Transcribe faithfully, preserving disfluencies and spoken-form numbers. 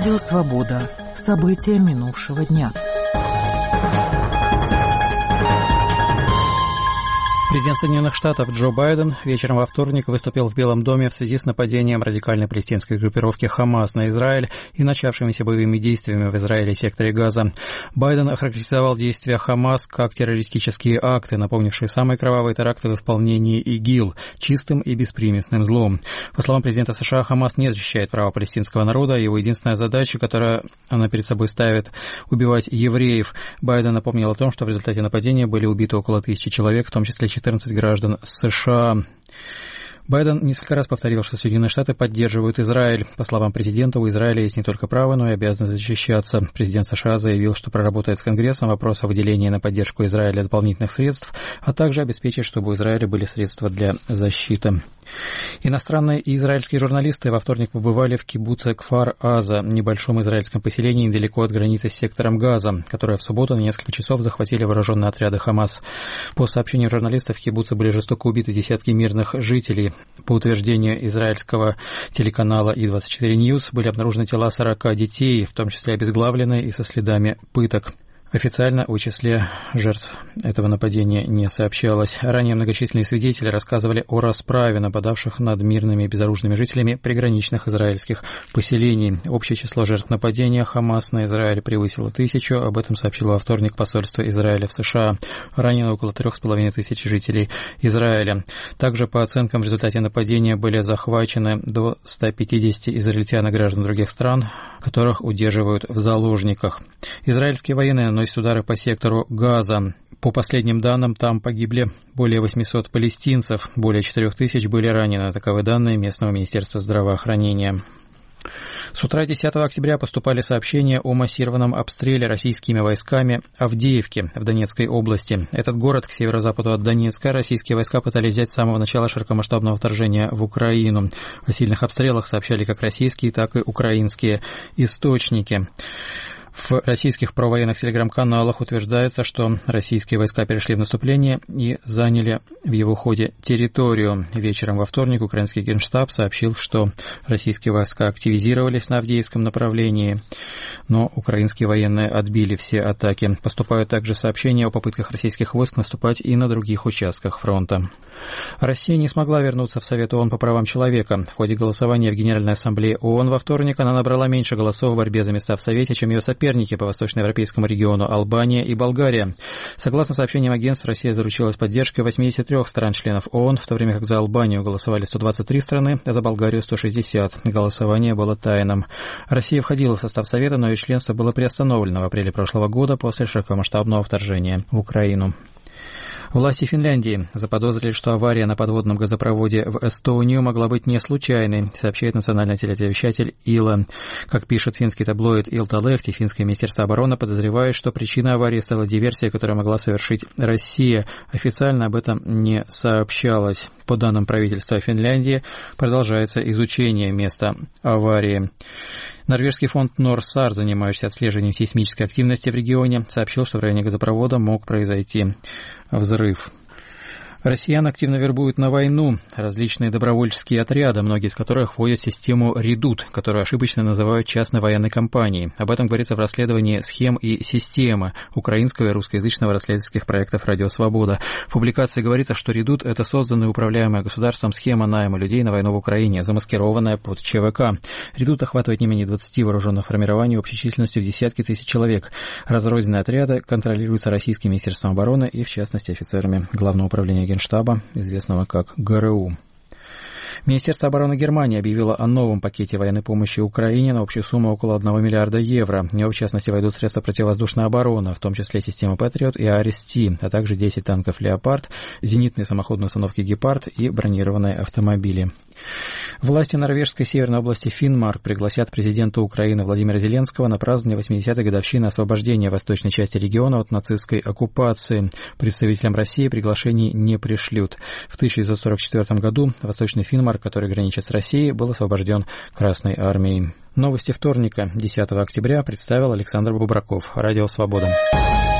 Радио «Свобода». События минувшего дня. Президент Соединенных Штатов Джо Байден вечером во вторник выступил в Белом доме в связи с нападением радикальной палестинской группировки «Хамас» на Израиль и начавшимися боевыми действиями в Израиле и секторе Газа. Байден охарактеризовал действия «Хамас» как террористические акты, напомнившие самые кровавые теракты в исполнении ИГИЛ, чистым и беспримесным злом. По словам президента США, «Хамас» не защищает права палестинского народа, его единственная задача, которую она перед собой ставит, убивать евреев. Байден напомнил о том, что в результате нападения были убиты около тысячи человек, в том числе четырнадцать граждан США. Байден несколько раз повторил, что Соединенные Штаты поддерживают Израиль. По словам президента, у Израиля есть не только право, но и обязанность защищаться. Президент США заявил, что проработает с Конгрессом вопрос о выделении на поддержку Израиля дополнительных средств, а также обеспечит, чтобы у Израиля были средства для защиты. Иностранные и израильские журналисты во вторник побывали в кибуце Кфар-Аза, небольшом израильском поселении недалеко от границы с сектором Газа, которое в субботу на несколько часов захватили вооруженные отряды Хамас. По сообщению журналистов, в кибуце были жестоко убиты десятки мирных жителей. По утверждению израильского телеканала И двадцать четыре Ньюс, были обнаружены тела сорока детей, в том числе обезглавленные и со следами пыток. Официально о числе жертв этого нападения не сообщалось. Ранее многочисленные свидетели рассказывали о расправе нападавших над мирными и безоружными жителями приграничных израильских поселений. Общее число жертв нападения Хамас на Израиль превысило тысячу. Об этом сообщило во вторник посольство Израиля в США. Ранено около трех с половиной тысяч жителей Израиля. Также, по оценкам, в результате нападения были захвачены до ста пятидесяти израильтян и граждан других стран, которых удерживают в заложниках. Израильские военные наносят удары по сектору Газа. По последним данным, там погибли более восьмисот палестинцев, более четырех тысяч были ранены. Таковы данные местного министерства здравоохранения. С утра десятого октября поступали сообщения о массированном обстреле российскими войсками Авдеевки в Донецкой области. Этот город к северо-западу от Донецка российские войска пытались взять с самого начала широкомасштабного вторжения в Украину. О сильных обстрелах сообщали как российские, так и украинские источники. В российских провоенных телеграм-каналах утверждается, что российские войска перешли в наступление и заняли в его ходе территорию. Вечером во вторник украинский генштаб сообщил, что российские войска активизировались на Авдеевском направлении, но украинские военные отбили все атаки. Поступают также сообщения о попытках российских войск наступать и на других участках фронта. Россия не смогла вернуться в Совет ООН по правам человека. В ходе голосования в Генеральной Ассамблее ООН во вторник она набрала меньше голосов в борьбе за места в Совете, чем ее соперники по восточноевропейскому региону Албания и Болгария. Согласно сообщениям агентств, Россия заручилась поддержкой восьмидесяти трёх стран-членов ООН, в то время как за Албанию голосовали сто двадцать три страны, а за Болгарию сто шестьдесят. Голосование было тайным. Россия входила в состав Совета, но ее членство было приостановлено в апреле прошлого года после широкомасштабного вторжения в Украину. Власти Финляндии заподозрили, что авария на подводном газопроводе в Эстонию могла быть не случайной, сообщает национальный телерадиовещатель Ила. Как пишет финский таблоид Iltalehti, финское министерство обороны подозревает, что причиной аварии стала диверсия, которую могла совершить Россия. Официально об этом не сообщалось. По данным правительства Финляндии, продолжается изучение места аварии. Норвежский фонд Норсар, занимающийся отслеживанием сейсмической активности в регионе, сообщил, что в районе газопровода мог произойти взрыв. Россиян активно вербуют на войну различные добровольческие отряды, многие из которых входят в систему «Редут», которую ошибочно называют частной военной компанией. Об этом говорится в расследовании схем и системы украинского и русскоязычного расследовательских проектов «Радио Свобода». В публикации говорится, что «Редут» — это созданная и управляемая государством схема найма людей на войну в Украине, замаскированная под ЧВК. «Редут» охватывает не менее двадцати вооруженных формирований общей численностью в десятки тысяч человек. Разрозненные отряды контролируются российским министерством обороны и, в частности, офицерами Главного управления Генштаба, известного как ГРУ. Министерство обороны Германии объявило о новом пакете военной помощи Украине на общую сумму около одного миллиарда евро. В него, в частности, войдут средства противовоздушной обороны, в том числе система Патриот и Арис-Ти, а также десять танков «Леопард», зенитные самоходные установки «Гепард» и бронированные автомобили. Власти норвежской северной области Финмарк пригласят президента Украины Владимира Зеленского на празднование восьмидесятой годовщины освобождения восточной части региона от нацистской оккупации. Представителям России приглашений не пришлют. В тысяча девятьсот сорок четвёртом году восточный Финмарк, который граничит с Россией, был освобожден Красной армией. Новости вторника, десятого октября, представил Александр Бубраков. Радио «Свобода».